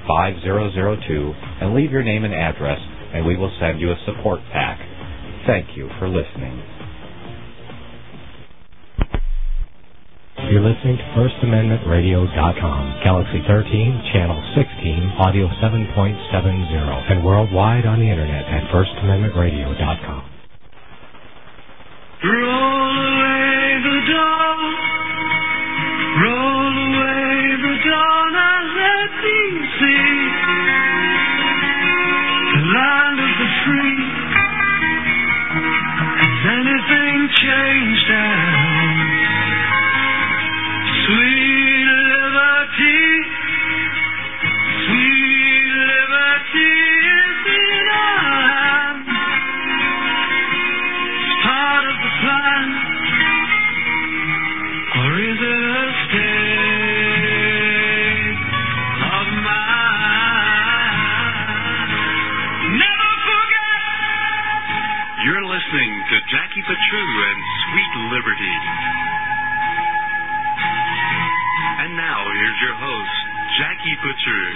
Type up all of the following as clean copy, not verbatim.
and leave your name and address, and we will send you a support pack. Thank you for listening. You're listening to FirstAmendmentRadio.com, Galaxy 13, Channel 16, Audio 7.70, and worldwide on the Internet at FirstAmendmentRadio.com. Roll away the dawn, roll away the dawn, and let me see the land of the free. Has anything changed now? Sweet liberty is in our hands. It's part of the plan, or is it a state of mind? Never forget. You're listening to Jackie Patrou and Sweet Liberty. And now, here's your host, Jackie Patrou.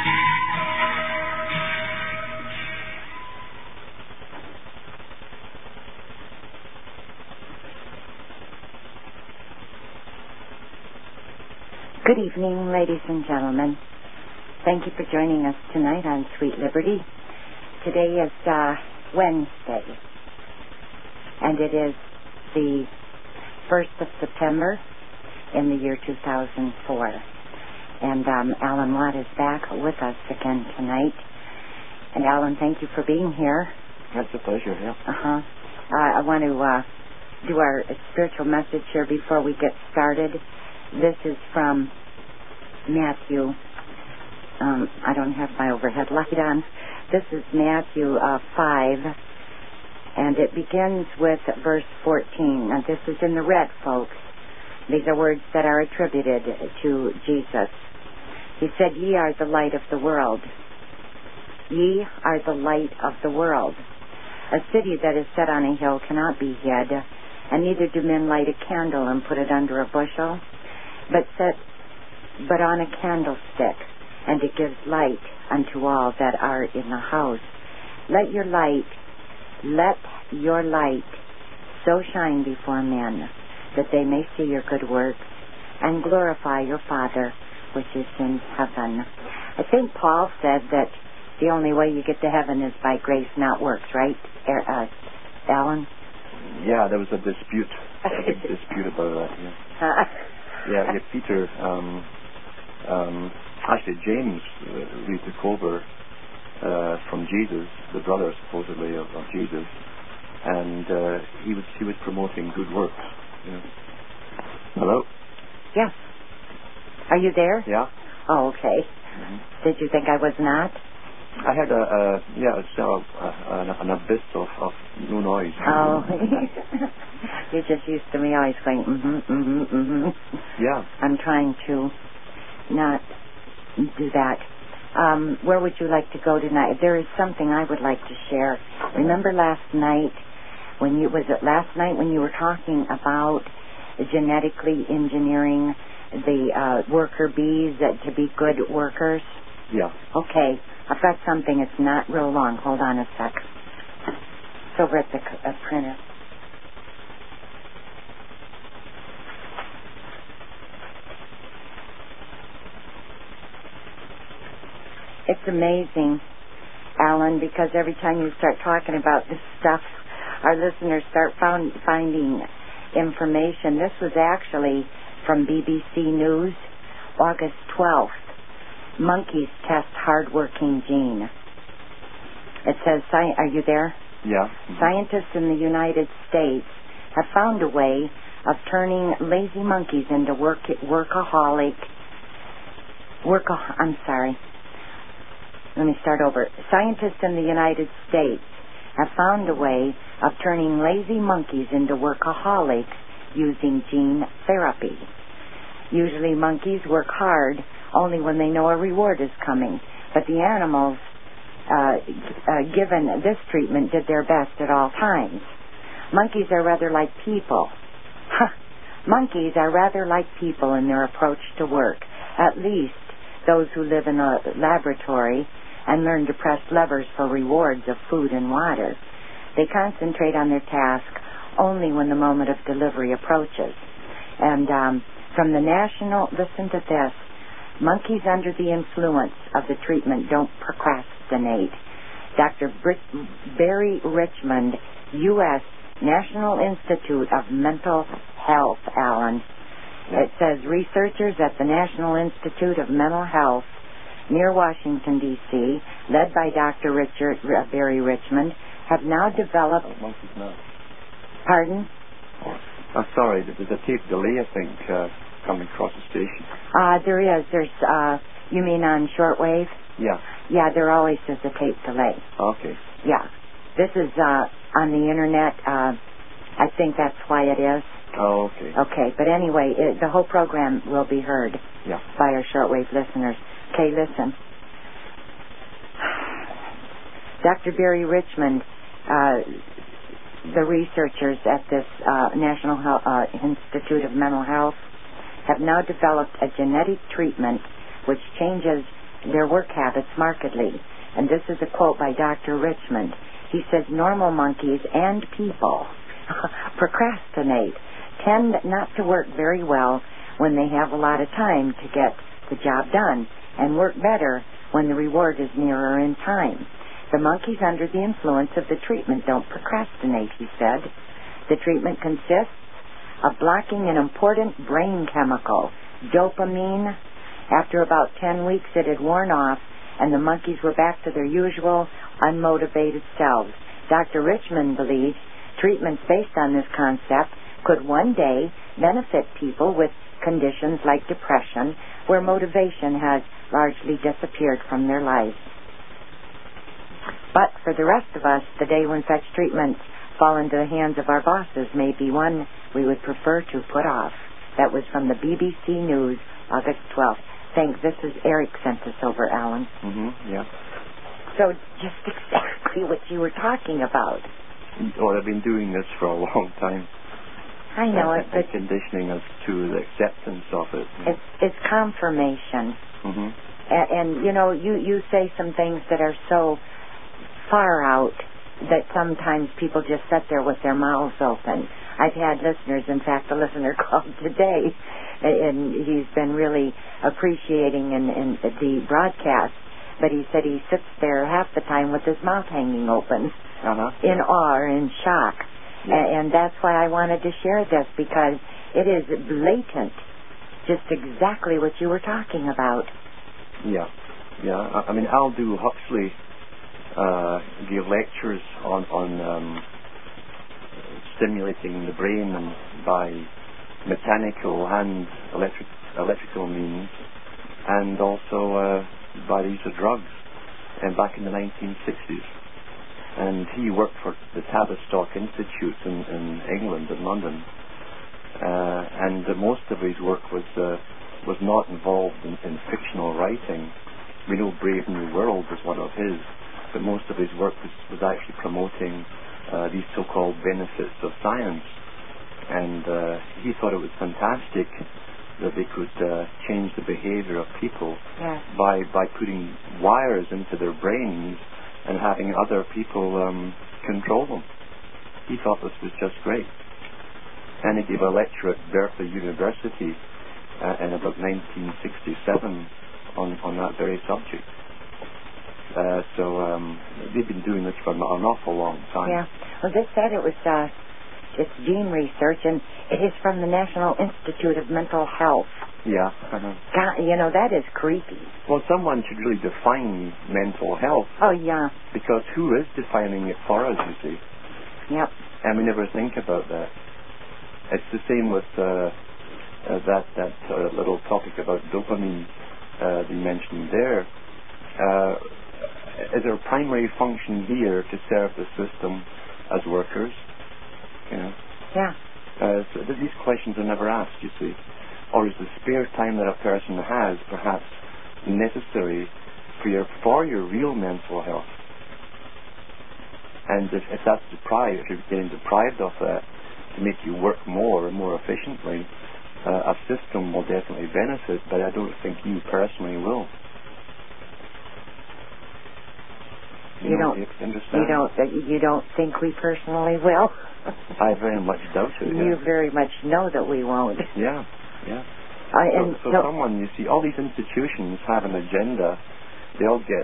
Good evening, ladies and gentlemen. Thank you for joining us tonight on Sweet Liberty. Today is Wednesday, and it is the 1st of September in the year 2004. And Alan Watt is back with us again tonight. And Alan, thank you for being here. That's a pleasure, yeah. I want to do our spiritual message here before we get started. This is from Matthew. I don't have my overhead light on. This is Matthew 5, and it begins with verse 14. Now, this is in the red, folks. These are words that are attributed to Jesus. He said, "Ye are the light of the world. Ye are the light of the world. A city that is set on a hill cannot be hid, and neither do men light a candle and put it under a bushel, but on a candlestick, and it gives light unto all that are in the house. Let your light so shine before men, that they may see your good works and glorify your Father which is in heaven." I think Paul said that the only way you get to heaven is by grace, not works, right, Alan? Yeah, there was a dispute about that, yeah. Yeah, Peter, actually James really took over from Jesus, the brother supposedly of Jesus, and he was promoting good works. Yeah. Hello? Yes. Are you there? Yeah. Oh, okay. Mm-hmm. Did you think I was not? I had an abyss of no noise. Oh. You're just used to me always going, Yeah. I'm trying to not do that. Where would you like to go tonight? There is something I would like to share. Remember last night when you were talking about genetically engineering the worker bees to be good workers? Yeah. Okay. I've got something. It's not real long. Hold on a sec. It's over at the printer. It's amazing, Alan, because every time you start talking about this stuff, our listeners start finding information. This was actually from BBC News, August 12th. Monkeys test hard-working gene. It says, are you there? Yeah. Scientists in the United States have found a way of turning lazy monkeys into Scientists in the United States have found a way of turning lazy monkeys into workaholics using gene therapy. Usually monkeys work hard only when they know a reward is coming, but the animals given this treatment did their best at all times. Monkeys are rather like people. Monkeys are rather like people in their approach to work. At least those who live in a laboratory and learn to press levers for rewards of food and water. They concentrate on their task only when the moment of delivery approaches. And from the national, listen to this, monkeys under the influence of the treatment don't procrastinate. Dr. Barry Richmond, U.S. National Institute of Mental Health, Alan. It says researchers at the National Institute of Mental Health near Washington, D.C., led by Dr. Barry Richmond, have now developed... monkeys now. Pardon? I'm sorry, there's a tape delay, I think, coming across the station. There is. There's, you mean on shortwave? Yeah. Yeah, there always is a tape delay. Okay. Yeah. This is on the Internet. I think that's why it is. Oh, okay. Okay, but anyway, the whole program will be heard by our shortwave listeners. Okay, listen. Dr. Barry Richmond, the researchers at this National Institute of Mental Health have now developed a genetic treatment which changes their work habits markedly. And this is a quote by Dr. Richmond. He says, normal monkeys and people procrastinate, tend not to work very well when they have a lot of time to get the job done, and work better when the reward is nearer in time. The monkeys under the influence of the treatment don't procrastinate, he said. The treatment consists of blocking an important brain chemical, dopamine. After about 10 weeks, it had worn off, and the monkeys were back to their usual unmotivated selves. Dr. Richmond believes treatments based on this concept could one day benefit people with conditions like depression, where motivation has largely disappeared from their lives. But for the rest of us, the day when such treatments fall into the hands of our bosses may be one we would prefer to put off. That was from the BBC News, August 12th. This is Eric sent this over, Alan. Mm-hmm, yeah. So just exactly what you were talking about. Oh, I've been doing this for a long time. I know it, but conditioning us to the acceptance of it. It's confirmation. Mm-hmm. And you know, you say some things that are so far out that sometimes people just sit there with their mouths open. I've had listeners, in fact, a listener called today, and he's been really appreciating in the broadcast, but he said he sits there half the time with his mouth hanging open in awe, in shock. Yeah. And that's why I wanted to share this, because it is blatant, just exactly what you were talking about. Yeah. I mean, Aldous Huxley gave lectures on stimulating the brain and by mechanical and electrical means, and also by the use of drugs, and back in the 1960s. And he worked for the Tavistock Institute in England, in London, and most of his work was not involved in fictional writing. We know Brave New World was one of his, but most of his work was actually promoting these so-called benefits of science. And he thought it was fantastic that they could change the behavior of people by putting wires into their brains and having other people control them. He thought this was just great. And he gave a lecture at Berkeley University in about 1967 on that very subject. So they've been doing this for an awful long time. Yeah. Well, this said it was it's gene research, and it is from the National Institute of Mental Health. Yeah. God, you know, that is creepy. Well, someone should really define mental health. Oh, yeah. Because who is defining it for us, you see? Yep. And we never think about that. It's the same with that little topic about dopamine you mentioned there. Is our primary function here to serve the system as workers? You know? Yeah. So these questions are never asked, you see. Or is the spare time that a person has perhaps necessary for your real mental health? And if that's deprived, if you're getting deprived of that to make you work more and more efficiently, a system will definitely benefit, but I don't think you personally will. You don't think we personally will? I very much doubt it. You very much know that we won't. Yeah. So someone, you see, all these institutions have an agenda. They'll get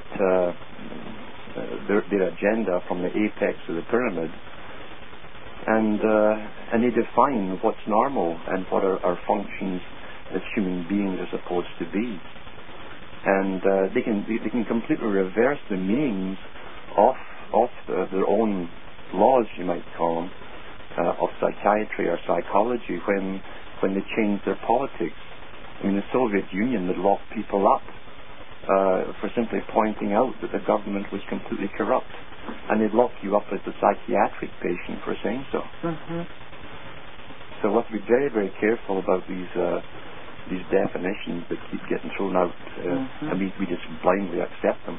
their agenda from the apex of the pyramid, and they define what's normal and what our functions as human beings are supposed to be. And they can completely reverse the meanings of their own laws, you might call them, of psychiatry or psychology when they change their politics. I mean, the Soviet Union would lock people up for simply pointing out that the government was completely corrupt, and they'd lock you up as a psychiatric patient for saying so. Mm-hmm. So we have to be very, very careful about these definitions that keep getting thrown out, and we just blindly accept them.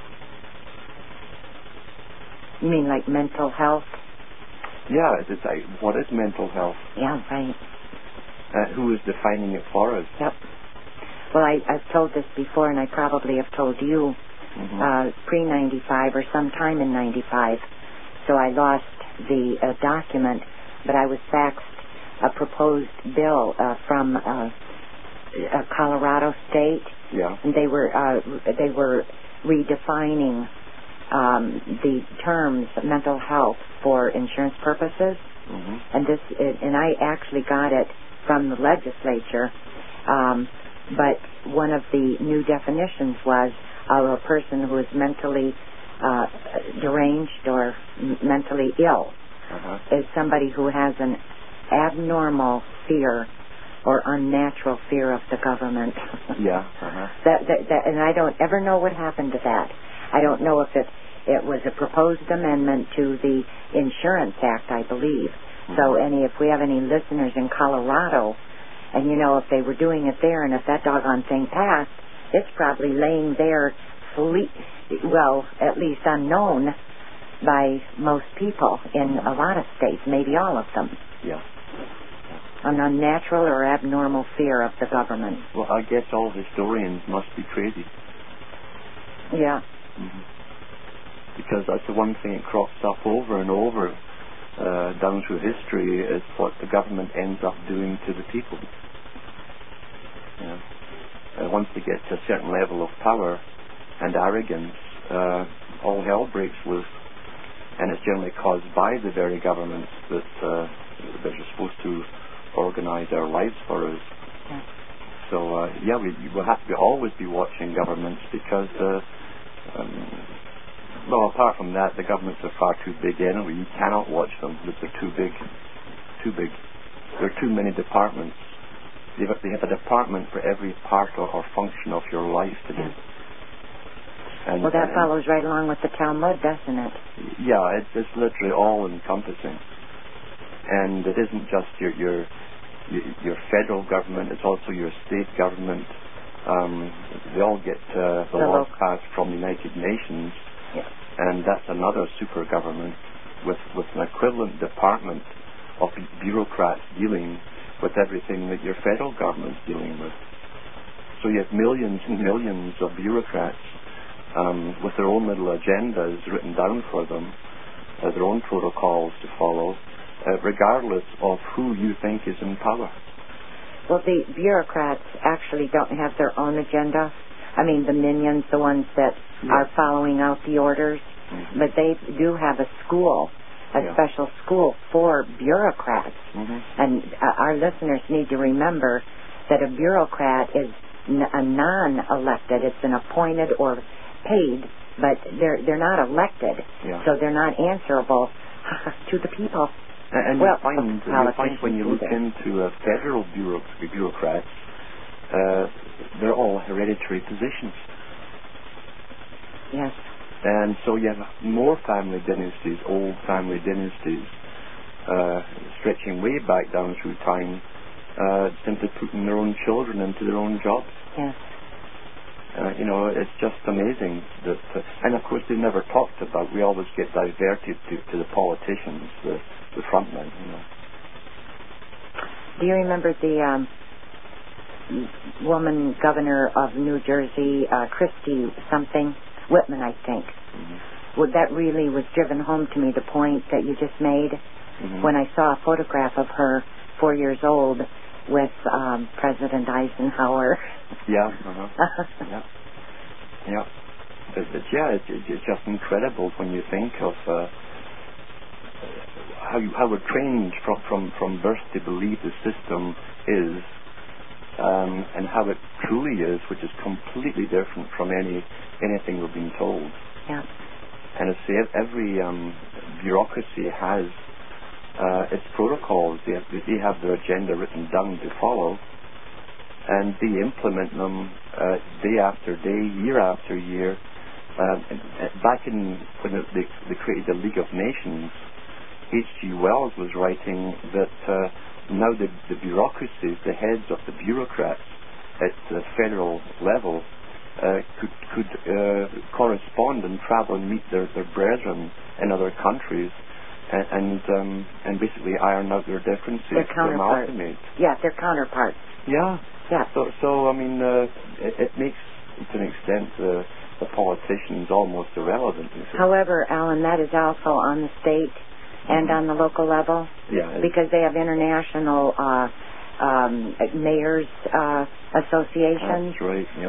You mean like mental health? Yeah, it's like, what is mental health? Yeah, right. Who is defining it for us? Yep. Well, I've told this before, and I probably have told you pre-95 or sometime in 95. So I lost the document, but I was faxed a proposed bill from Colorado State. Yeah. And they were redefining the terms mental health for insurance purposes. And I actually got it from the legislature, but one of the new definitions was a person who is mentally deranged or mentally ill is somebody who has an abnormal fear or unnatural fear of the government. That and I don't ever know what happened to that. I don't know if it was a proposed amendment to the Insurance Act, I believe. So if we have any listeners in Colorado, and if they were doing it there, and if that doggone thing passed, it's probably laying there, at least unknown by most people in a lot of states, maybe all of them. Yeah. An unnatural or abnormal fear of the government. Well, I guess all historians must be crazy. Yeah. Because that's the one thing that crops up over and over down through history is what the government ends up doing to the people. Once they get to a certain level of power and arrogance, all hell breaks loose, and it's generally caused by the very governments that are supposed to organize our lives for us. So we'll have to always be watching governments because apart from that, the governments are far too big anyway. You cannot watch them because they're too big. There are too many departments. They have a department for every part or function of your life today. And, that follows right along with the Talmud, doesn't it? Yeah, it's literally all encompassing. And it isn't just your federal government, it's also your state government. They all get the laws passed from the United Nations. And that's another super government with an equivalent department of bureaucrats dealing with everything that your federal government's dealing with. So you have millions and millions of bureaucrats with their own little agendas written down for them, their own protocols to follow, regardless of who you think is in power. Well, the bureaucrats actually don't have their own agenda. I mean, the minions, the ones that are following out the orders, but they do have a school, special school for bureaucrats. And our listeners need to remember that a bureaucrat is a non-elected. It's an appointed or paid, but they're not elected, so they're not answerable to the people. And you find when you look into federal bureaucrats, they're all hereditary positions. Yes. And so you have more family dynasties, old family dynasties, stretching way back down through time, simply putting their own children into their own jobs. Yes. It's just amazing that, and of course they never talked about. We always get diverted to the politicians, the frontmen. Do you remember the woman governor of New Jersey, Christie something, Whitman, I think. Well, that really was driven home to me, the point that you just made, when I saw a photograph of her 4 years old with President Eisenhower. Yeah. Yeah. It's just incredible when you think of how we're trained from birth to believe the system is, and how it truly is, which is completely different from anything we've been told. Yeah. And I say every bureaucracy has its protocols. They have their agenda written down to follow, and they implement them day after day, year after year. Back in when they created the League of Nations, H.G. Wells was writing that now the bureaucracies, the heads of the bureaucrats at the federal level, could correspond and travel and meet their brethren in other countries and basically iron out their differences. Their counterparts. Yeah, their counterparts. Yeah. Yeah. So I mean, it makes, to an extent, the politicians almost irrelevant. However, Alan, that is also on the state and on the local level. Yeah. Because they have international mayors associations. That's right. Yeah.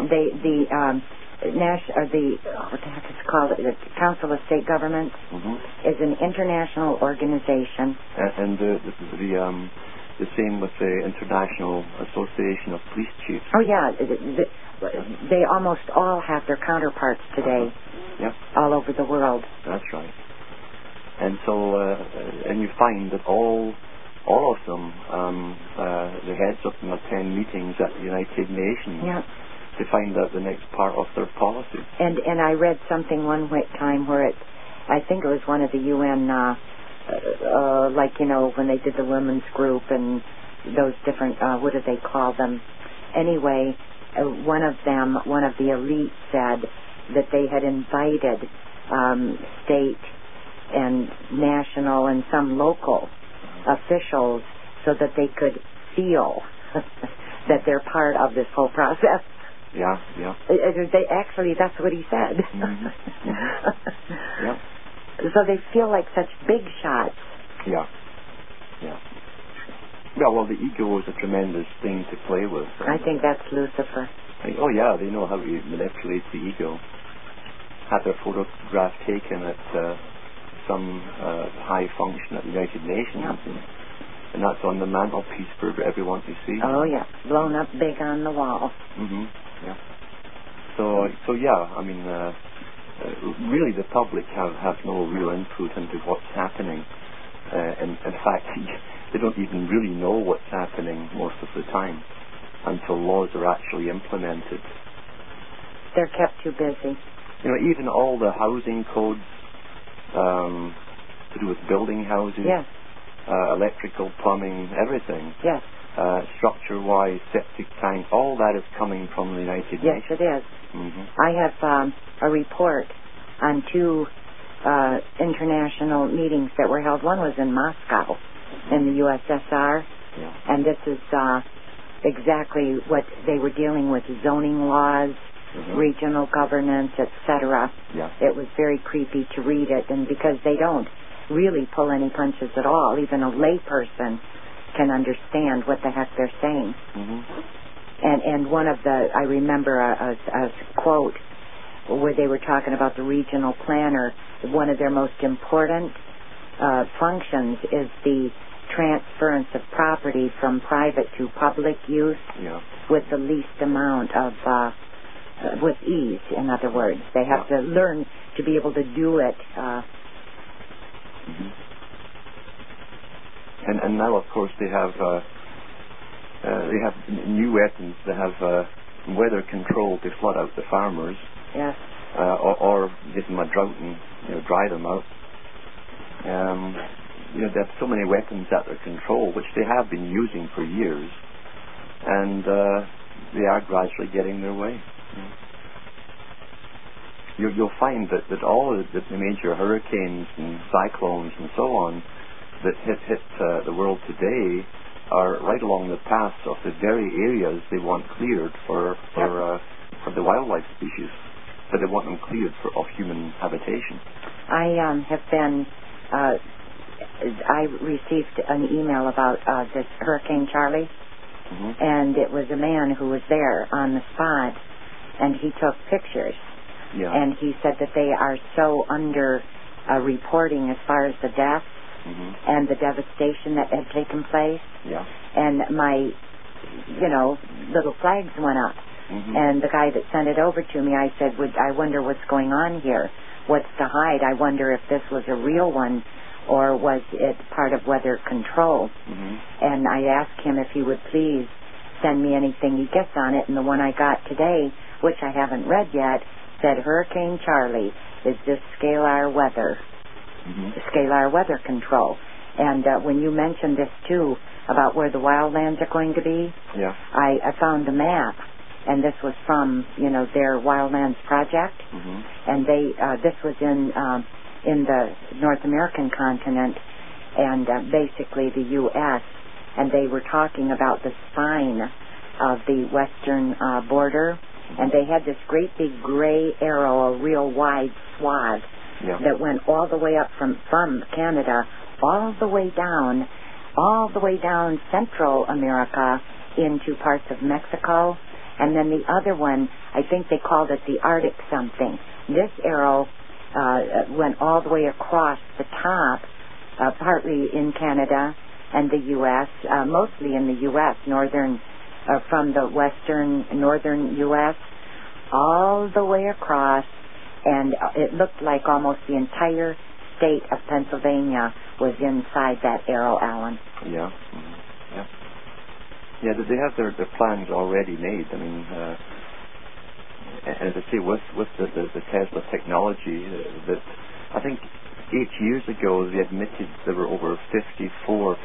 What the heck is it called? The Council of State Governments is an international organization. And the same with the International Association of Police Chiefs. Oh yeah, they almost all have their counterparts today. All over the world. That's right. And so, and you find that all of them, the heads of them attend meetings at the United Nations to find out the next part of their policy. And I read something one time where I think it was one of the UN, like, you know, when they did the women's group and those different, what do they call them? Anyway, one of the elite said that they had invited state and national and some local officials so that they could feel that they're part of this whole process. Yeah. That's what he said. Yeah. So they feel like such big shots. Yeah. Well, the ego is a tremendous thing to play with. I think that's Lucifer. Oh yeah, they know how to manipulate the ego. Had their photograph taken at some high function at the United Nations, and that's on the mantelpiece for everyone to see. Oh yeah, blown up big on the wall. Yeah. So yeah, I mean, really, the public have no real input into what's happening. In fact, they don't even really know what's happening most of the time until laws are actually implemented. They're kept too busy. You know, even all the housing codes to do with building houses, electrical, plumbing, everything. Yes. Structure-wise, septic tank, all that is coming from the United Nations. Yes, it is. I have a report on 2 international meetings that were held. One was in Moscow, in the USSR, and this is exactly what they were dealing with: zoning laws, regional governance, etc. It was very creepy to read it, and because they don't really pull any punches at all, even a lay person can understand what the heck they're saying. And one of I remember a quote where they were talking about the regional planner. One of their most important functions is the transference of property from private to public use with the least amount of, with ease, in other words. They have to learn to be able to do it. And now, of course, they have new weapons. They have weather control to flood out the farmers. Yes. Or give them a drought and dry them out. They have so many weapons at their control, which they have been using for years, and they are gradually getting their way. You'll find that all of the major hurricanes and cyclones and so on that hit the world today are right along the paths of the very areas they want cleared for the wildlife species, but they want them cleared of human habitation. I have been. I received an email about this Hurricane Charlie, and it was a man who was there on the spot, and he took pictures. Yeah. And he said that they are so under reporting as far as the deaths and the devastation that had taken place. Yeah. And my, little flags went up. And the guy that sent it over to me, I said, I wonder what's going on here. What's to hide? I wonder if this was a real one or was it part of weather control. And I asked him if he would please send me anything he gets on it. And the one I got today, which I haven't read yet, said Hurricane Charlie is just scalar weather. Scalar weather control. And when you mentioned this too about where the wildlands are going to be, I found a map, and this was from their wildlands project, and they this was in the North American continent, and basically the U.S., and they were talking about the spine of the western border, and they had this great big gray arrow, a real wide swath that went all the way up from Canada, all the way down Central America into parts of Mexico, and then the other one, I think they called it the Arctic something. This arrow went all the way across the top, partly in Canada and the U.S., mostly in the U.S., from the northern U.S., all the way across, and it looked like almost the entire state of Pennsylvania was inside that arrow, Alan. Yeah. Yeah, they have their plans already made. I mean, as I say, with the Tesla technology, that I think 8 years ago they admitted there were over 55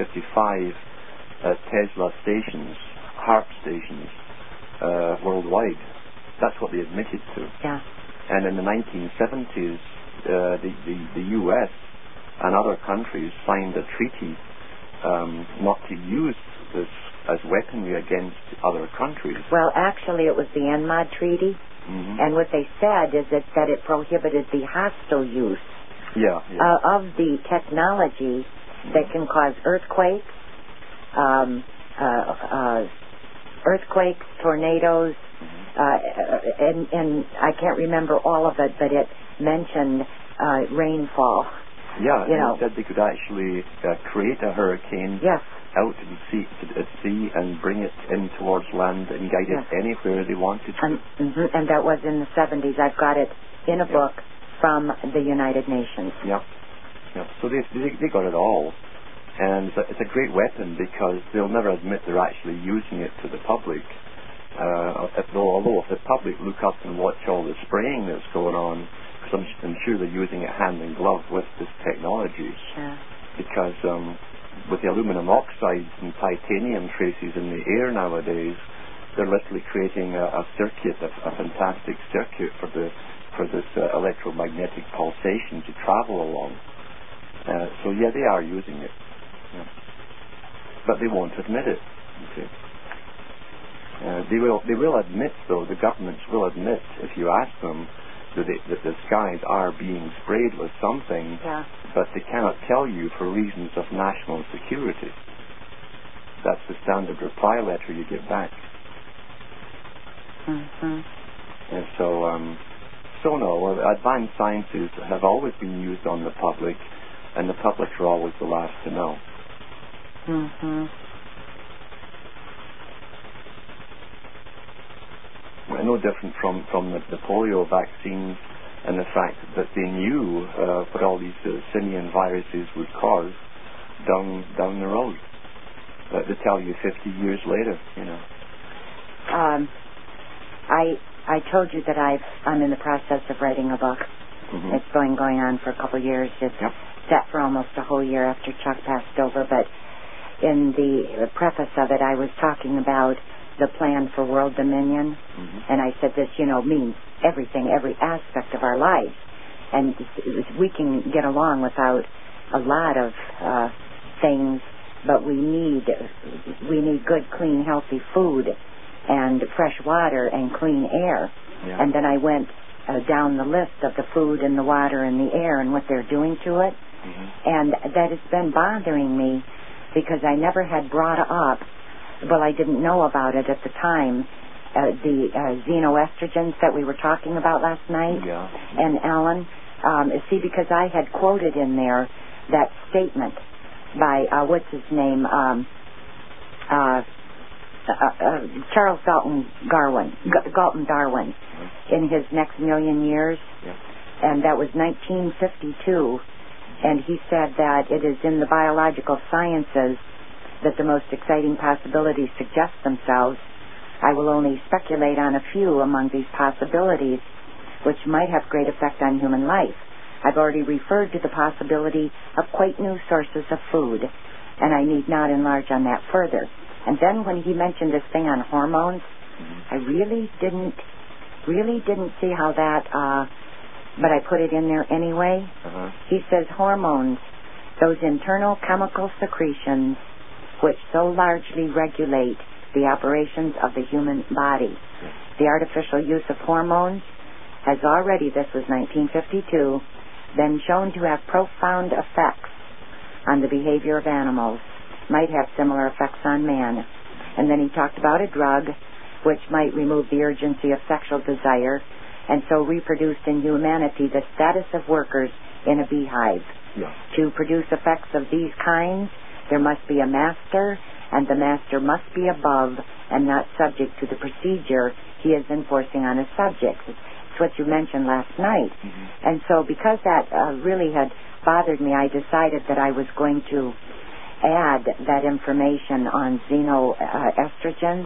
Tesla stations, HARP stations, worldwide. That's what they admitted to. Yeah. And in the 1970s, the U.S. and other countries signed a treaty not to use this as weaponry against other countries. Well, actually, it was the ENMOD Treaty, and what they said is that it prohibited the hostile use of the technology that can cause earthquakes, tornadoes, and I can't remember all of it, but it mentioned rainfall. Yeah, it said they could actually create a hurricane out to the sea and bring it in towards land and guide it anywhere they wanted to. And that was in the 70s. I've got it in a book from the United Nations. Yeah. So they got it all. And it's a great weapon because they'll never admit they're actually using it to the public. Although if the public look up and watch all the spraying that's going on, because I'm sure they're using it hand in glove with this technology. Because with the aluminum oxides and titanium traces in the air nowadays, they're literally creating a circuit, a fantastic circuit for this electromagnetic pulsation to travel along. So they are using it, but they won't admit it. Okay. They will admit, though, the governments will admit, if you ask them, that the skies are being sprayed with something, but they cannot tell you for reasons of national security. That's the standard reply letter you get back. And so no, advanced sciences have always been used on the public, and the public are always the last to know. No different from the polio vaccines and the fact that they knew what all these simian viruses would cause down the road. They tell you 50 years later, I told you that I'm in the process of writing a book. It's going on for a couple of years. It's set for almost a whole year after Chuck passed over, but in the preface of it I was talking about the plan for world dominion, and I said this, means everything, every aspect of our lives, and we can get along without a lot of things but we need good, clean, healthy food and fresh water and clean air. Yeah. And then I went down the list of the food and the water and the air and what they're doing to it. And that has been bothering me because I never had brought up, well, I didn't know about it at the time, the xenoestrogens that we were talking about last night. Yeah. And Alan, see, because I had quoted in there that statement by, what's his name, Charles Galton Darwin in his Next Million Years. Yeah. And that was 1952. And he said that it is in the biological sciences that the most exciting possibilities suggest themselves. I will only speculate on a few among these possibilities which might have great effect on human life. I've already referred to the possibility of quite new sources of food, and I need not enlarge on that further. And then when he mentioned this thing on hormones, I really didn't see how that, but I put it in there anyway. He says hormones, those internal chemical secretions which so largely regulate the operations of the human body. The artificial use of hormones has already, this was 1952, been shown to have profound effects on the behavior of animals, might have similar effects on man. And then he talked about a drug which might remove the urgency of sexual desire and so reproduce in humanity the status of workers in a beehive. Yeah. To produce effects of these kinds, there must be a master, and the master must be above and not subject to the procedure he is enforcing on his subjects. It's what you mentioned last night. And so because that really had bothered me, I decided that I was going to add that information on xenoestrogens.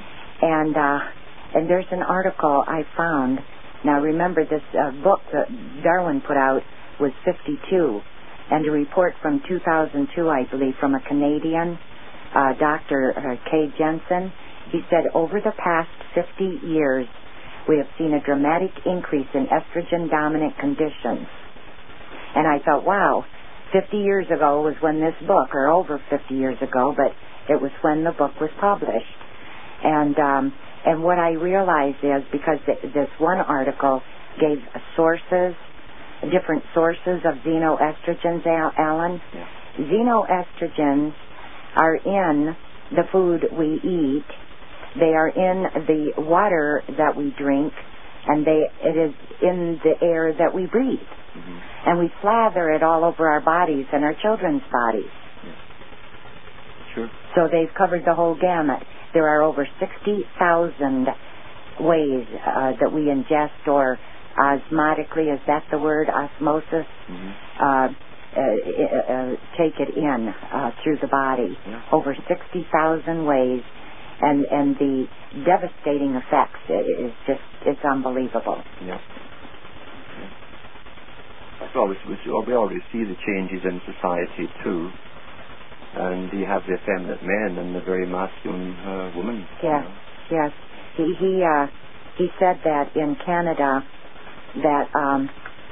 And there's an article I found. Now remember, this book that Darwin put out was 52, and a report from 2002, I believe, from a Canadian Dr. Kay Jensen. He said, over the past 50 years, we have seen a dramatic increase in estrogen-dominant conditions. And I thought, wow, 50 years ago was when this book, or over 50 years ago, but it was when the book was published. And what I realized is, because this one article gave sources, different sources of xenoestrogens, Alan. Yeah. Xenoestrogens are in the food we eat. They are in the water that we drink, and it is in the air that we breathe. And we slather it all over our bodies and our children's bodies. Yeah. Sure. So they've covered the whole gamut. There are over 60,000 ways that we ingest or osmotically, is that the word, osmosis, take it in through the body. Yeah. Over 60,000 ways, and the devastating effects is just, it's unbelievable. Yeah. Well, we already see the changes in society too. And you have the effeminate men and the very masculine women. Yes, yes. He said that in Canada that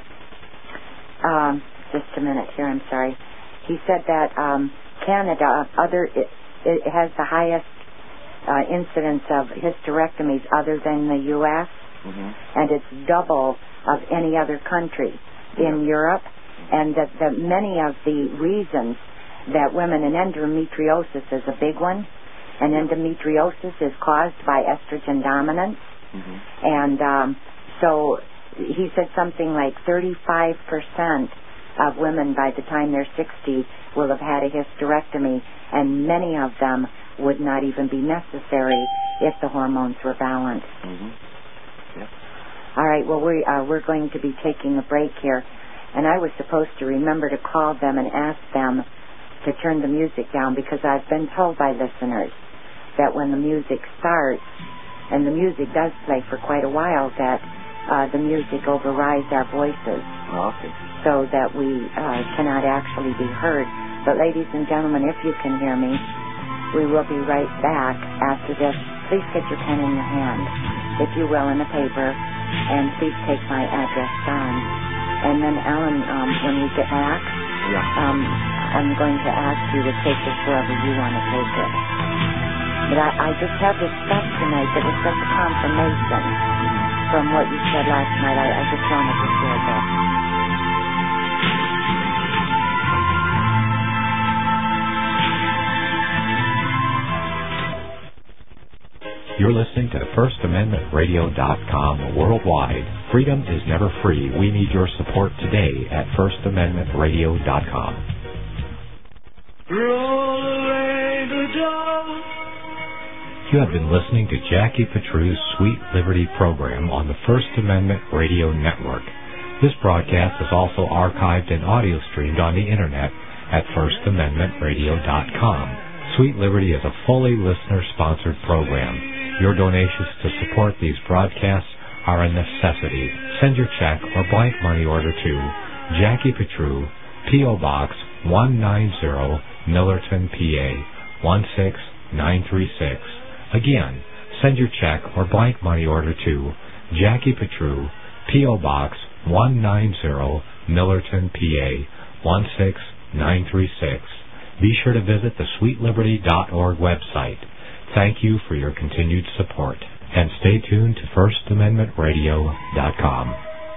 just a minute here, I'm sorry. He said that Canada it has the highest incidence of hysterectomies other than the U.S. And it's double of any other country in Europe, and that many of the reasons that women, and endometriosis is a big one, and endometriosis is caused by estrogen dominance. And so he said something like 35% of women by the time they're 60 will have had a hysterectomy, and many of them would not even be necessary if the hormones were balanced. Yep. All right, well, we're going to be taking a break here, and I was supposed to remember to call them and ask them to turn the music down, because I've been told by listeners that when the music starts, and the music does play for quite a while, that the music overrides our voices, so that we cannot actually be heard. But ladies and gentlemen, if you can hear me, we will be right back after this. Please get your pen in your hand, if you will, and a paper, and please take my address down. And then, Alan, when we get back, I'm going to ask you to take this wherever you want to take it. But I just have this stuff tonight that was such a confirmation from what you said last night. I just wanted to share this. You're listening to FirstAmendmentRadio.com worldwide. Freedom is never free. We need your support today at FirstAmendmentRadio.com. Roll away the dawn. You have been listening to Jackie Petru's Sweet Liberty program on the First Amendment Radio Network. This broadcast is also archived and audio streamed on the Internet at FirstAmendmentRadio.com. Sweet Liberty is a fully listener-sponsored program. Your donations to support these broadcasts are a necessity. Send your check or blank money order to Jackie Petru, P.O. Box 190, Millerton, PA 16936. Again, send your check or blank money order to Jackie Petru, P.O. Box 190, Millerton, PA 16936. Be sure to visit the SweetLiberty.org website. Thank you for your continued support. And stay tuned to FirstAmendmentRadio.com.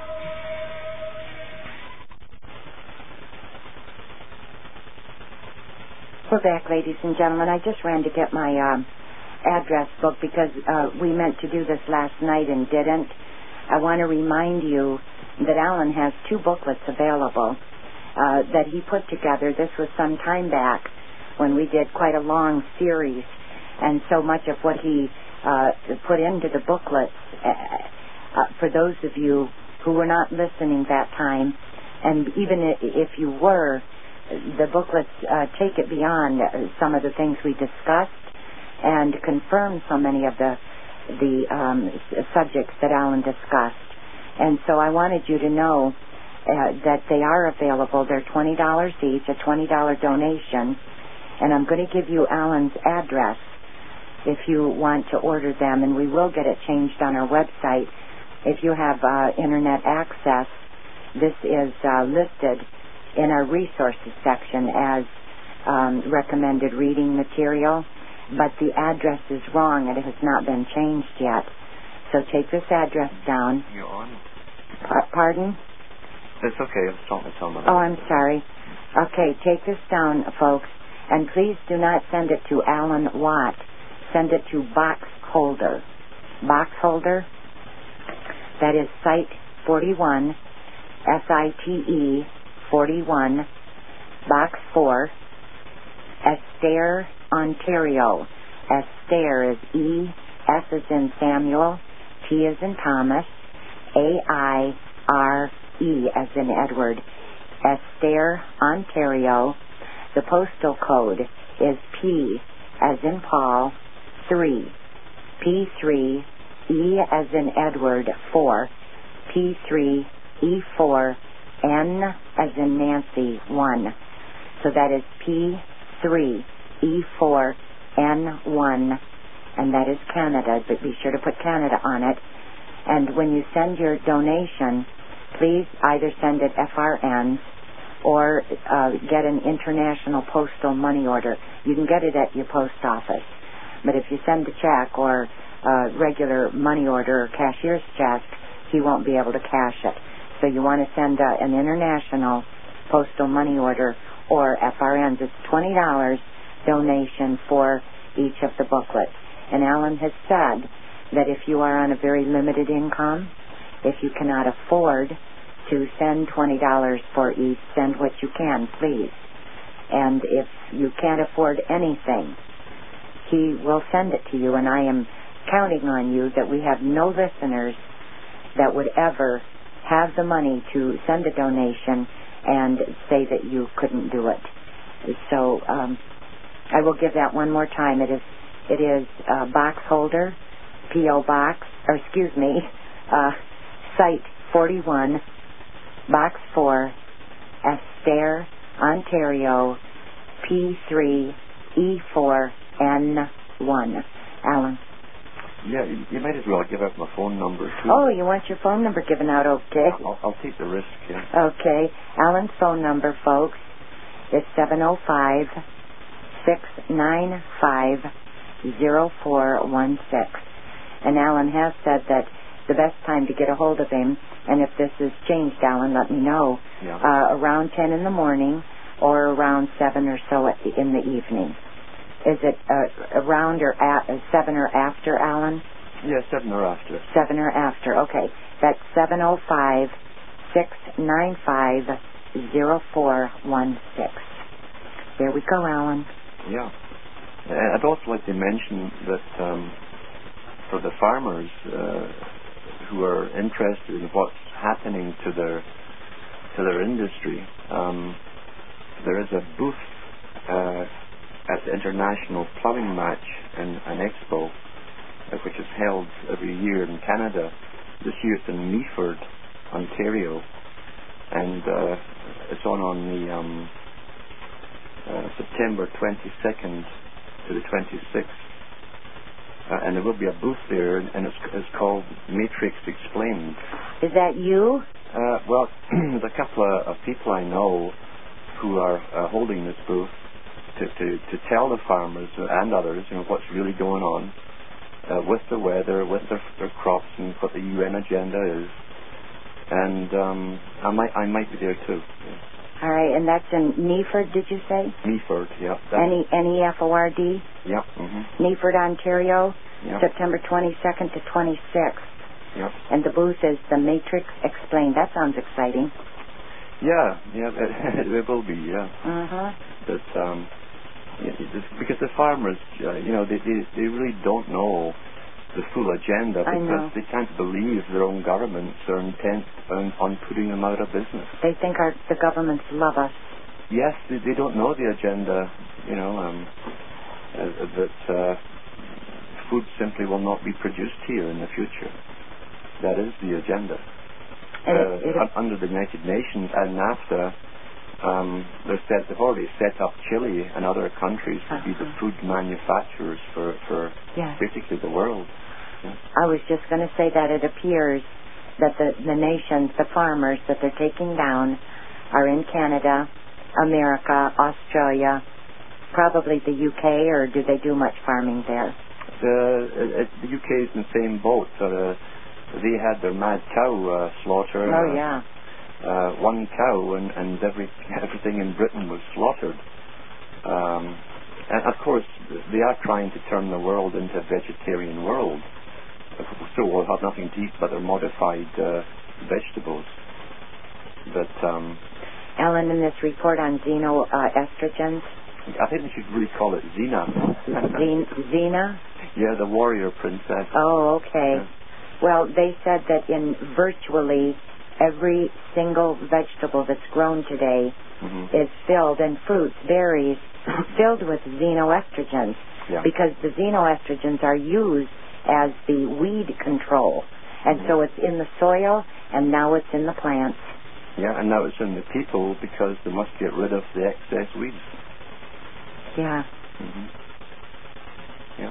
We're back, ladies and gentlemen. I just ran to get my address book because we meant to do this last night and didn't. I want to remind you that Alan has 2 booklets available that he put together. This was some time back when we did quite a long series, and so much of what he put into the booklets, for those of you who were not listening that time, and even if you were, the booklets take it beyond some of the things we discussed and confirm so many of the subjects that Alan discussed. And so I wanted you to know that they are available. They're $20 each, a $20 donation. And I'm going to give you Alan's address if you want to order them, and we will get it changed on our website. If you have Internet access, this is listed in our resources section as recommended reading material, but the address is wrong. It has not been changed yet. So take this address down. You're on. Pardon? It's okay. It's not my Oh, I'm sorry. Okay, take this down, folks. And please do not send it to Alan Watt. Send it to Box Holder. Box Holder, that is Site 41, SITE 41, Box 4, Esther, Ontario. Esther is E, S is in Samuel, T is in Thomas, A-I-R-E as in Edward. Esther, Ontario. The postal code is P as in Paul, 3, P3, E as in Edward, 4, P3, E4, N as in Nancy, 1. So that is P3, E4, N1, and that is Canada, but be sure to put Canada on it. And when you send your donation, please either send it FRN or get an international postal money order. You can get it at your post office. But if you send a check or a regular money order or cashier's check, he won't be able to cash it. So you want to send an international postal money order or FRNs. It's $20 donation for each of the booklets. And Alan has said that if you are on a very limited income, if you cannot afford to send $20 for each, send what you can, please. And if you can't afford anything, he will send it to you, and I am counting on you that we have no listeners that would ever have the money to send a donation and say that you couldn't do it. So I will give that one more time. It is Box Holder, P.O. Box, Site 41, Box 4, Esther, Ontario, P3, E4, N1. Alan. Yeah, you might as well give out my phone number, too. Oh, you want your phone number given out, okay. I'll take the risk, yeah. Okay. Alan's phone number, folks, is 705-695-0416. And Alan has said that the best time to get a hold of him, and if this has changed, Alan, let me know, around 10 in the morning or around 7 or so in the evening. Is it around or 7 or after, Alan? Yeah, 7 or after. 7 or after, okay. That's 705-695-0416. There we go, Alan. Yeah. I'd also like to mention that for the farmers who are interested in what's happening to their industry, there is a booth at the International Plumbing Match and Expo, which is held every year in Canada. This year it's in Meaford, Ontario, and it's on the September 22nd to the 26th. And there will be a booth there, and it's called Matrix Explained. Is that you? Well, there's a couple of people I know who are holding this booth to tell the farmers and others, what's really going on with the weather, with their crops, and what the UN agenda is. And I might be there too. Yeah. All right, and that's in Meaford, did you say? Meaford, yeah. N-E-F-O-R-D? Yeah. Meaford, Ontario, yeah. September 22nd to 26th. Yeah. And the booth is The Matrix Explained. That sounds exciting. Yeah, it will be, yeah. But, because the farmers, they really don't know the full agenda because they can't believe their own governments are intent on putting them out of business. They think the governments love us. Yes, they don't know the agenda, that food simply will not be produced here in the future. That is the agenda. Under the United Nations and NAFTA, they've already set up Chile and other countries to be the food manufacturers for basically the world. Yeah. I was just going to say that it appears that the nations, the farmers that they're taking down are in Canada, America, Australia, probably the UK, or do they do much farming there? The UK is in the same boat. They had their mad cow slaughter. Oh, yeah. One cow and everything in Britain was slaughtered. And of course, they are trying to turn the world into a vegetarian world. So we'll have nothing to eat but their modified vegetables. But Ellen, in this report on xenoestrogens, I think we should really call it Xena. Xena? Yeah, the warrior princess. Oh, okay. Yeah. Well, they said that in virtually every single vegetable that's grown today is filled, and fruits, berries, filled with xenoestrogens, because the xenoestrogens are used as the weed control. And so it's in the soil, and now it's in the plants. Yeah, and now it's in the people because they must get rid of the excess weeds. Yeah. Yeah.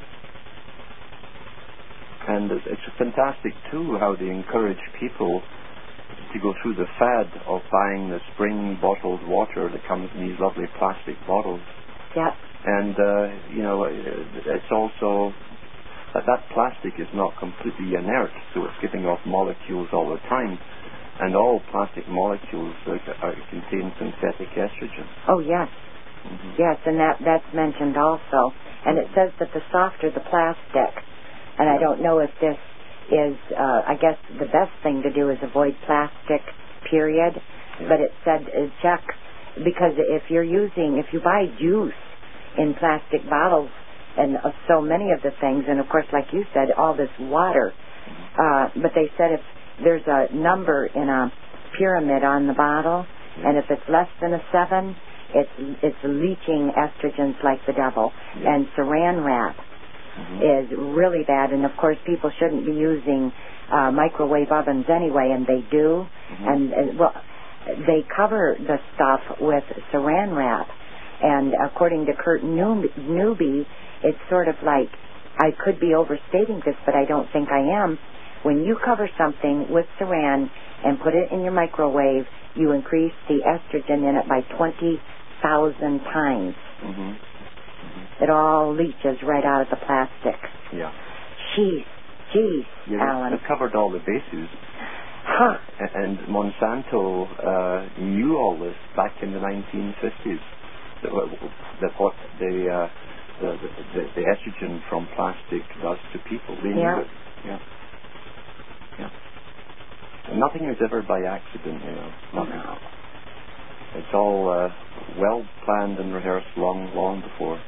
And it's fantastic, too, how they encourage people to go through the fad of buying the spring bottled water that comes in these lovely plastic bottles. Yeah. And, it's also that plastic is not completely inert, so it's giving off molecules all the time. And all plastic molecules contain synthetic estrogen. Oh, yes. Yes, and that's mentioned also. And it says that the softer the plastic, and I don't know if this is, I guess the best thing to do is avoid plastic, period. But it said check, because if you buy juice in plastic bottles, and so many of the things, and of course, like you said, all this water, but they said if there's a number in a pyramid on the bottle, and if it's less than a 7, it's leaching estrogens like the devil. And saran wrap is really bad, and of course people shouldn't be using microwave ovens anyway, and they do. And they cover the stuff with saran wrap, and according to Kurt Newby, it's sort of like, I could be overstating this, but I don't think I am. When you cover something with saran and put it in your microwave, you increase the estrogen in it by 20 1,000 times. Mm-hmm. It all leaches right out of the plastic. Yeah. Jeez, Alan. They've covered all the bases. Huh. And Monsanto knew all this back in the 1950s. That what the estrogen from plastic does to people. They knew it. Yeah. Yeah. And nothing is ever by accident, Nothing. No. It's all well planned and rehearsed long before.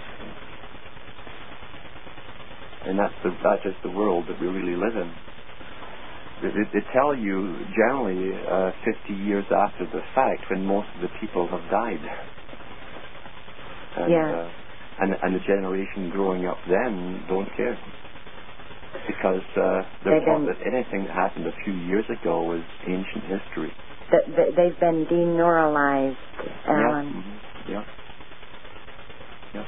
And that's just the world that we really live in. They tell you generally 50 years after the fact when most of the people have died. And, and the generation growing up then don't care. Because they're taught that anything that happened a few years ago is ancient history. They've been deneuralized, Alan. Yeah. Mm-hmm. Yeah. Yeah.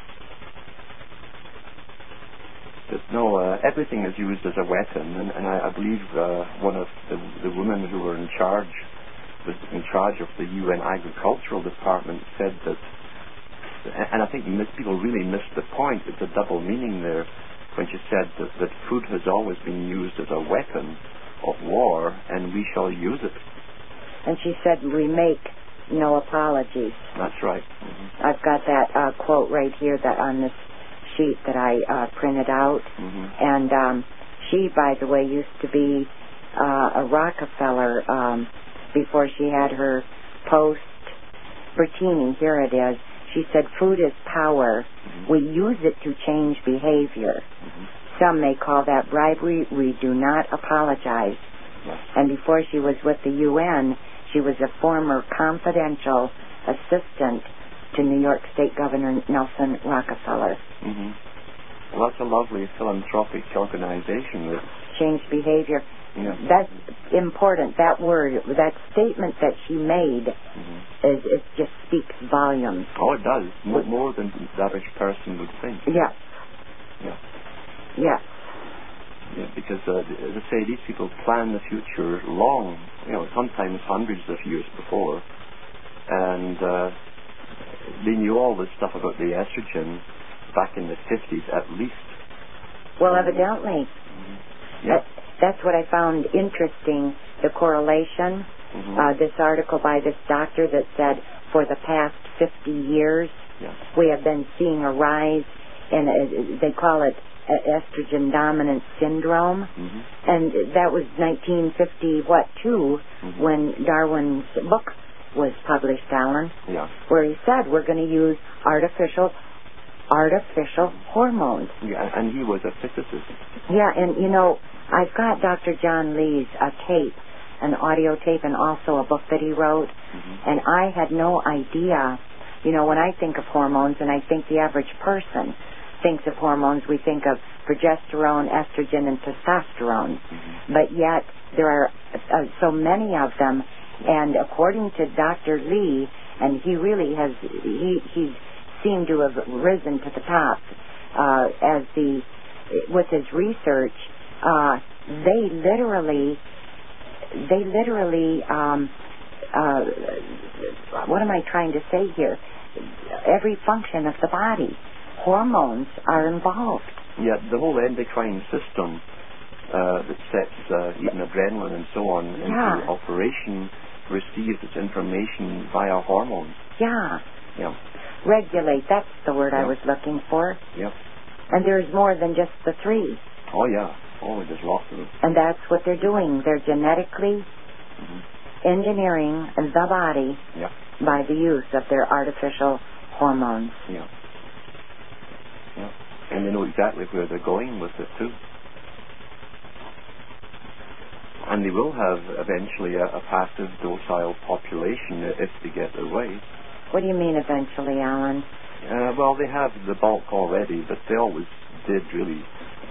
But no, everything is used as a weapon, and I believe one of the women who were in charge of the UN Agricultural Department said that, and I think people really missed the point. It's a double meaning there when she said that food has always been used as a weapon of war, and we shall use it. And she said, we make no apologies. That's right. Mm-hmm. I've got that quote right here that on this sheet that I printed out. Mm-hmm. And she, by the way, used to be a Rockefeller before she had her post. Bertini, here it is. She said, food is power. Mm-hmm. We use it to change behavior. Mm-hmm. Some may call that bribery. We do not apologize. Yes. And before she was with the UN, she was a former confidential assistant to New York State Governor Nelson Rockefeller. Mm-hmm. Well, that's a lovely philanthropic organization. Change behavior. Yeah. That's important. That word, that statement that she made, it just speaks volumes. Oh, it does. More than the average person would think. Yeah. Yeah. Yeah. Yeah, because, as I say, these people plan the future long, sometimes hundreds of years before. And they knew all this stuff about the estrogen back in the 50s at least. Well, evidently. Mm-hmm. Yeah. That's what I found interesting, the correlation. Mm-hmm. This article by this doctor that said for the past 50 years, we have been seeing a rise in, they call it estrogen dominant syndrome. Mm-hmm. And that was 1952 when Darwin's book was published, Alan, where he said we're going to use artificial hormones. Yeah, and he was a physicist. Yeah, and I've got Dr. John Lee's tape, an audio tape, and also a book that he wrote. Mm-hmm. And I had no idea, when I think of hormones, and I think the average person thinks of hormones, we think of progesterone, estrogen, and testosterone. Mm-hmm. But yet, there are so many of them. And according to Dr. Lee, and he really has, he seemed to have risen to the top with his research. They literally, what am I trying to say here? Every function of the body, hormones are involved. Yeah, the whole endocrine system that sets even adrenaline and so on into operation receives its information via hormones. Yeah. Yeah. Regulate, that's the word I was looking for. Yep. And there's more than just the three. Oh, yeah. Oh, there's lots of them. And that's what they're doing. They're genetically engineering the body by the use of their artificial hormones. Yeah. Yeah. And they know exactly where they're going with it, too. And they will have eventually a passive, docile population if they get their way. What do you mean eventually, Alan? Well, they have the bulk already, but they always did, really.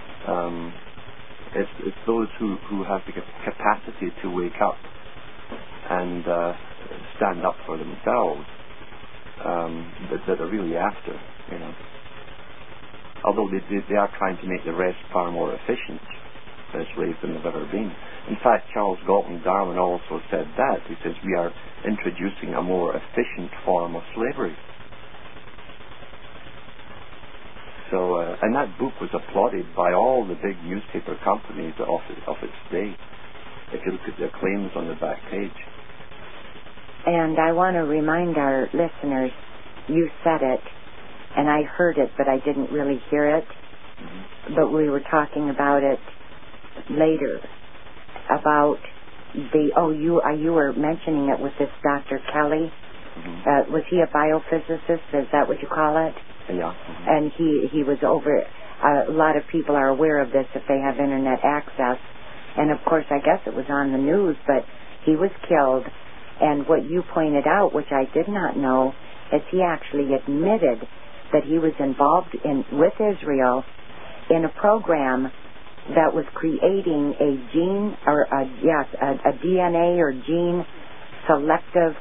It's those who have the capacity to wake up and stand up for themselves that are really after, Although they are trying to make the rest far more efficient as slaves than they've ever been. In fact, Charles Galton Darwin also said that. He says we are introducing a more efficient form of slavery. So, and that book was applauded by all the big newspaper companies of its day, if you look at their claims on the back page. And I want to remind our listeners, you said it, and I heard it, but I didn't really hear it. Mm-hmm. But we were talking about it later, about you were mentioning it with this Dr. Kelly. Mm-hmm. Was he a biophysicist? Is that what you call it? Yeah. Mm-hmm. And he was over, a lot of people are aware of this if they have internet access. And of course, I guess it was on the news, but he was killed. And what you pointed out, which I did not know, is he actually admitted that he was involved with Israel in a program that was creating a gene, or a DNA or gene selective,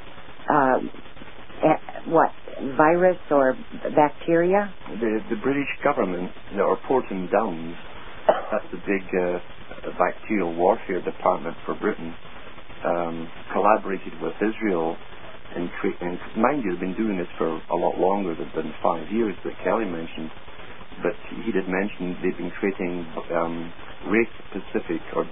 virus or bacteria? The British government, or Porton Downs, that's the big bacterial warfare department for Britain, collaborated with Israel and mind you, they've been doing this for a lot longer than 5 years that Kelly mentioned, but he did mention they've been creating race-specific or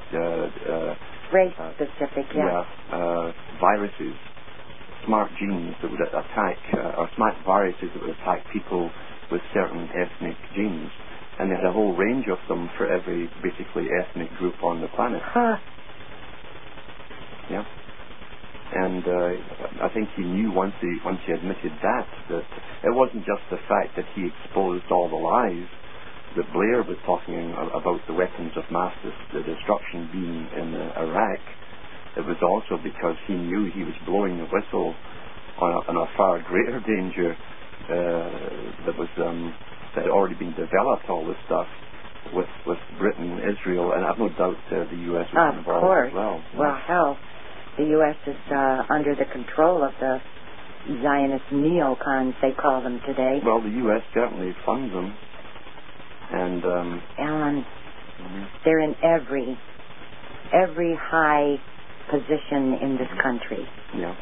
viruses, smart genes that would attack, or smart viruses that would attack people with certain ethnic genes. And they had a whole range of them for every, basically, ethnic group on the planet. Huh. Yeah. And I think he knew once he admitted that it wasn't just the fact that he exposed all the lies that Blair was talking about, the weapons of mass destruction being in Iraq. It was also because he knew he was blowing the whistle on a far greater danger that had already been developed, all this stuff, with Britain, Israel, and I've no doubt the U.S. was involved as well. Well, hell, the U.S. is under the control of the Zionist neocons, they call them today. Well, the U.S. certainly funds them. And Alan, they're in every high position in this country. Yeah.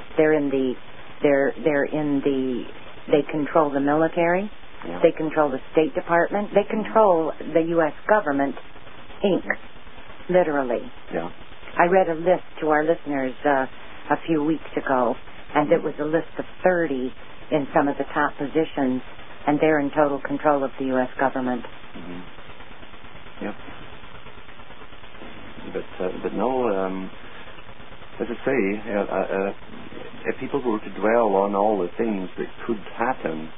They control the military. Yeah. They control the State Department. They control the U.S. government, Inc. Literally. Yeah. I read a list to our listeners a few weeks ago, and it was a list of 30 in some of the top positions, and they're in total control of the U.S. government. Mm-hmm. Yep. But no, as I say, if people were to dwell on all the things that could happen,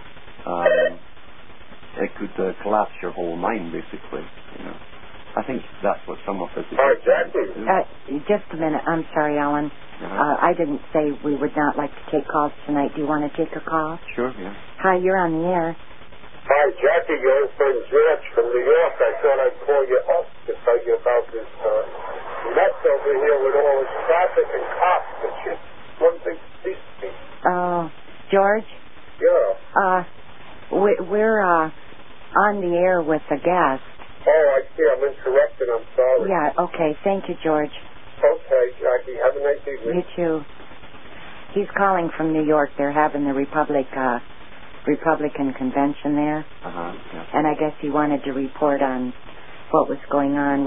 it could collapse your whole mind, basically. You know, I think that's what some of us. Just a minute. I'm sorry, Alan. I didn't say we would not like to take calls tonight. Do you want to take a call? Sure. Yeah. Hi, you're on the air. Hi, Jackie. Your old friend George from New York. I thought I'd call you up to tell you about this mess over here with all this traffic and cops. It's just one big beast. Oh, George? Yeah. We're on the air with a guest. Oh, I see. I'm interrupted. I'm sorry. Yeah, okay. Thank you, George. Okay, Jackie. Have a nice evening. You too. He's calling from New York. They're having the Republican convention there. Yeah. And I guess he wanted to report on what was going on.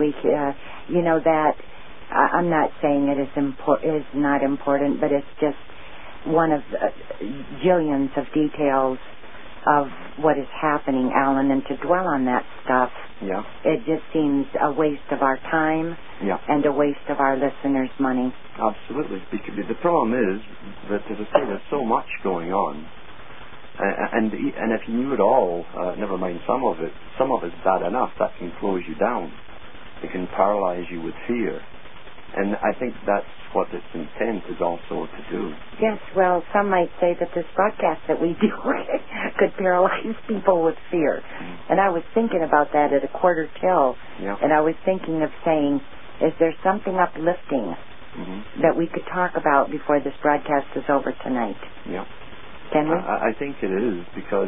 I'm not saying it is not important, but it's just one of jillions of details of what is happening, Alan, and to dwell on that stuff, yeah, it just seems a waste of our time, yeah, and a waste of our listeners' money. Absolutely. Because the problem is that, as I say, there's so much going on, and if you knew it all, never mind some of it's bad enough. That can close you down. It can paralyze you with fear. And I think that's what its intent is also to do. Yes, well, some might say that this broadcast that we do could paralyze people with fear. Mm-hmm. And I was thinking about that at 1:45. Yeah. And I was thinking of saying, is there something uplifting that we could talk about before this broadcast is over tonight? Yeah. Can we? I think it is, because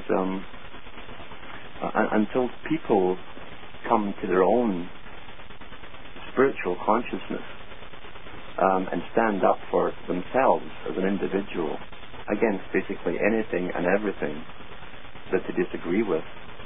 until people come to their own spiritual consciousness, and stand up for themselves as an individual against basically anything and everything that they disagree with.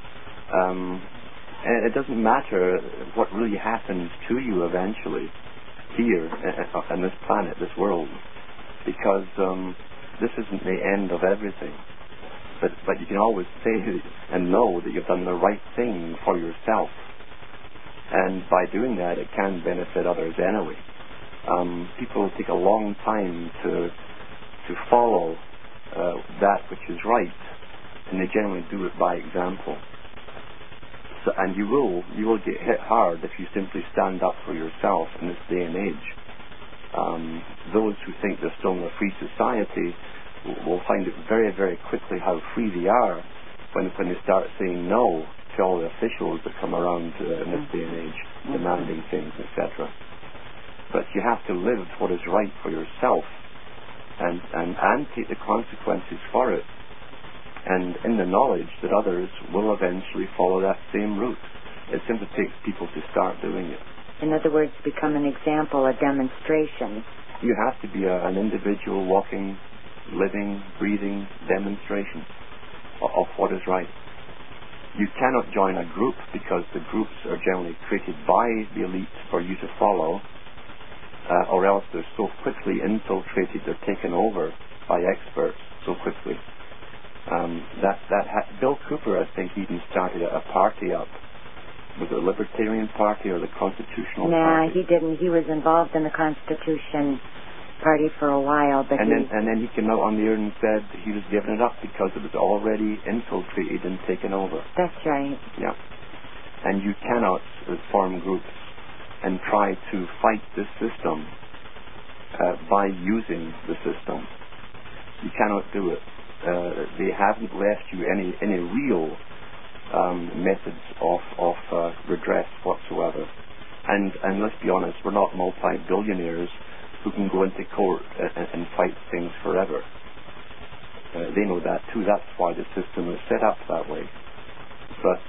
And it doesn't matter what really happens to you eventually here on this planet, this world, because this isn't the end of everything. But you can always say and know that you've done the right thing for yourself. And by doing that, it can benefit others anyway. People take a long time to follow that which is right, and they generally do it by example. So, and you will get hit hard if you simply stand up for yourself in this day and age. Those who think they're still in a free society will find it very, very quickly how free they are when they start saying no to all the officials that come around in this day and age, demanding things, etc. But you have to live what is right for yourself and take the consequences for it, and in the knowledge that others will eventually follow that same route. It simply takes people to start doing it. In other words, become an example, a demonstration. You have to be an individual, walking, living, breathing demonstration of what is right. You cannot join a group because the groups are generally created by the elite for you to follow, or else they're so quickly infiltrated, they're taken over by experts so quickly. Bill Cooper, I think, even started a party up. Was it the Libertarian Party or the Constitutional Party? Nah, he didn't. He was involved in the Constitution Party for a while, but and then he came out on the air and said he was giving it up because it was already infiltrated and taken over. That's right. Yeah. And you cannot form groups and try to fight this system by using the system. You cannot do it. They haven't left you any real methods of redress whatsoever. And let's be honest, we're not multi-billionaires who can go into court and fight things forever. They know that too. That's why the system is set up that way. But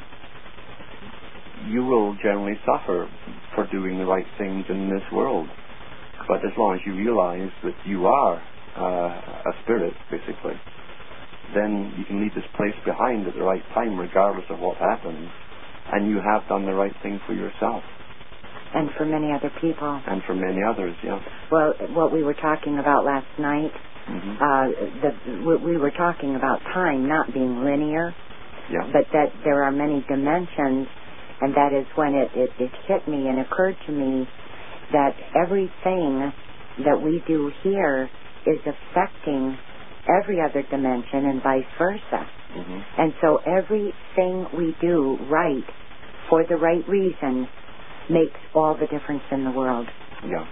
you will generally suffer for doing the right things in this world. But as long as you realize that you are a spirit, basically, then you can leave this place behind at the right time, regardless of what happens, and you have done the right thing for yourself. And for many other people. And for many others, yeah. Well, what we were talking about last night, we were talking about time not being linear, but that there are many dimensions, and that is when it hit me and occurred to me that everything that we do here is affecting every other dimension and vice versa. And so everything we do right for the right reason makes all the difference in the world. Yeah.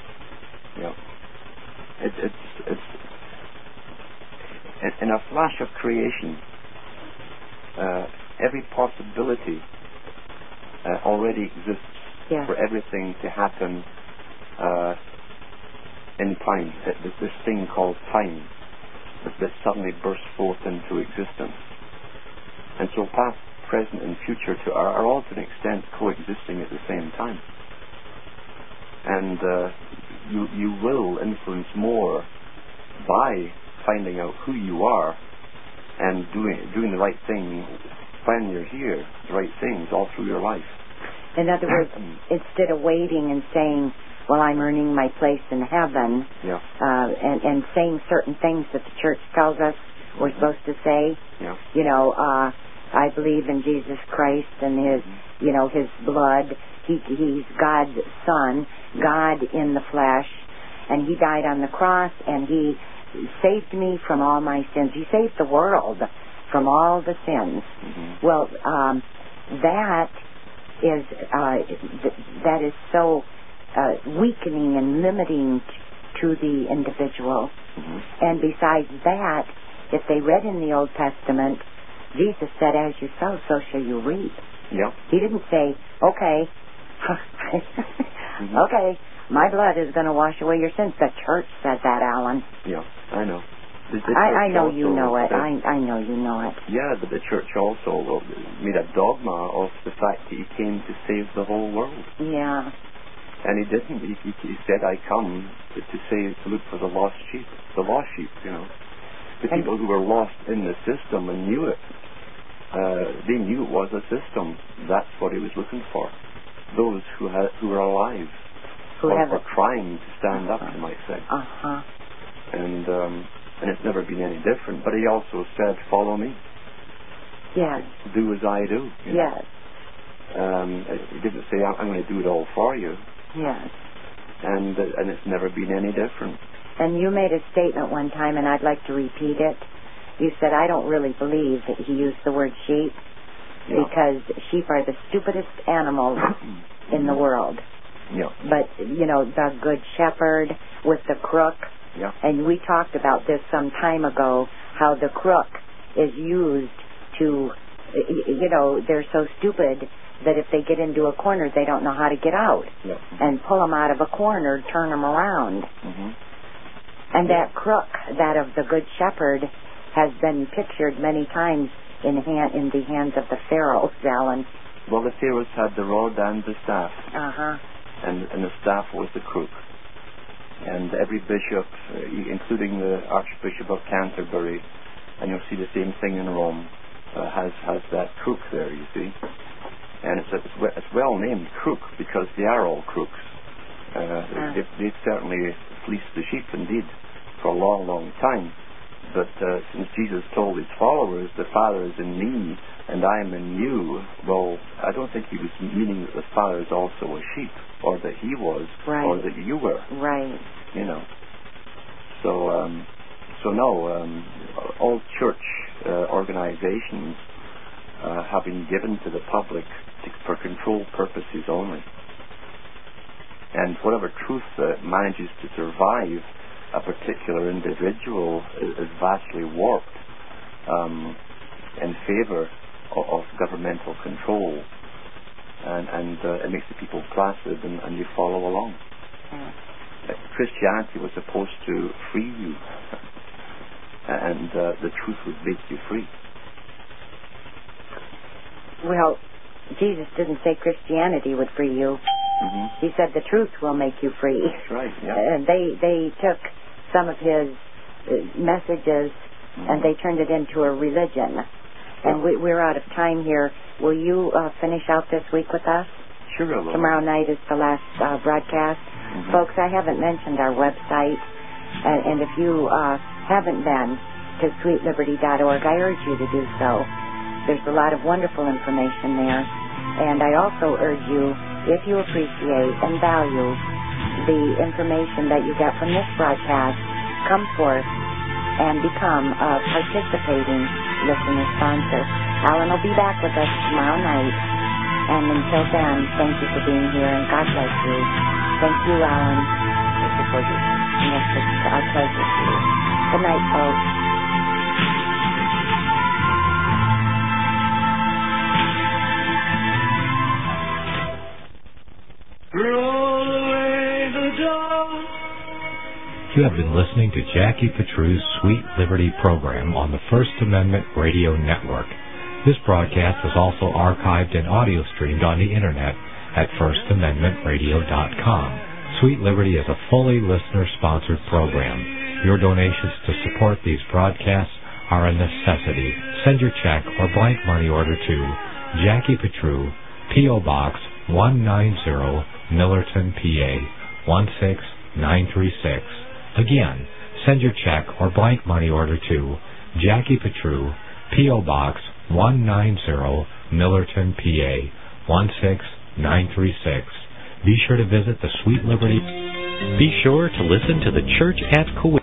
It's in a flash of creation, every possibility already exists for everything to happen in time. There's this thing called time that suddenly bursts forth into existence. And so past, present, and future are all to an extent coexisting at the same time. And you will influence more by finding out who you are and doing the right thing when you're here, the right things all through your life. In other words, instead of waiting and saying, well, I'm earning my place in heaven, and saying certain things that the church tells us we're supposed to say, I believe in Jesus Christ and His blood. He's God's Son, God in the flesh, and He died on the cross, and He saved me from all my sins. He saved the world from all the sins. Well, that is so weakening and limiting to the individual. And besides that, if they read in the Old Testament, Jesus said, as you sow, so shall you reap. He didn't say, okay, okay, my blood is going to wash away your sins. The church said that, Alan. I know. I know you know it. I know you know it. Yeah, but the church also made a dogma of the fact that He came to save the whole world. And he didn't. He said, I come to look for the lost sheep, The people who were lost in the system and knew it. They knew it was a system. That's what he was looking for. Those who were alive, or trying to stand up, you might say. And it's never been any different. But he also said, follow me. Yes. Do as I do. Yes. He didn't say, I'm going to do it all for you. Yes. And it's never been any different. And you made a statement one time, and I'd like to repeat it. You said, I don't really believe that he used the word sheep, because sheep are the stupidest animals in the world. Yeah. But, the good shepherd with the crook, and we talked about this some time ago, how the crook is used to, they're so stupid that if they get into a corner, they don't know how to get out. Yeah. And pull them out of a corner, turn them around. And that crook, that of the good shepherd, has been pictured many times in the hands of the pharaohs, Alan. Well, the pharaohs had the rod and the staff. And the staff was the crook. And every bishop, including the Archbishop of Canterbury, and you'll see the same thing in Rome, has that crook there, you see. And it's well named crook because they are all crooks. They've certainly fleeced the sheep, indeed, for a long, long time. But since Jesus told his followers, the Father is in me and I am in you, well, I don't think he was meaning that the Father is also a sheep, or that he was, or that you were. Right. So no, all church organizations have been given to the public for control purposes only. And whatever truth manages to survive a particular individual is vastly warped in favor of governmental control, and it makes the people placid, and you follow along. Christianity was supposed to free you, and the truth would make you free. Well, Jesus didn't say Christianity would free you. He said the truth will make you free. That's right, yeah. And they took some of his messages and they turned it into a religion. And we're out of time here. Will you finish out this week with us? Sure, I will. Tomorrow night is the last broadcast. Folks, I haven't mentioned our website. And if you haven't been to sweetliberty.org, I urge you to do so. There's a lot of wonderful information there. And I also urge you, if you appreciate and value the information that you get from this broadcast, come forth and become a participating listener sponsor. Alan will be back with us tomorrow night. And until then, thank you for being here, and God bless you. Thank you, Alan. It's a pleasure. Yes, it's our pleasure to you. Good night, folks. Roll away the dawn. You have been listening to Jackie Petru's Sweet Liberty program on the First Amendment Radio Network. This broadcast is also archived and audio streamed on the internet at firstamendmentradio.com. Sweet Liberty is a fully listener-sponsored program. Your donations to support these broadcasts are a necessity. Send your check or blank money order to Jackie Petru, P.O. Box 190, Millerton, PA 16936. Again, send your check or blank money order to Jackie Petru, P.O. Box 190, Millerton, PA 16936. Be sure to visit the Sweet Liberty. Be sure to listen to the Church at Kuwait.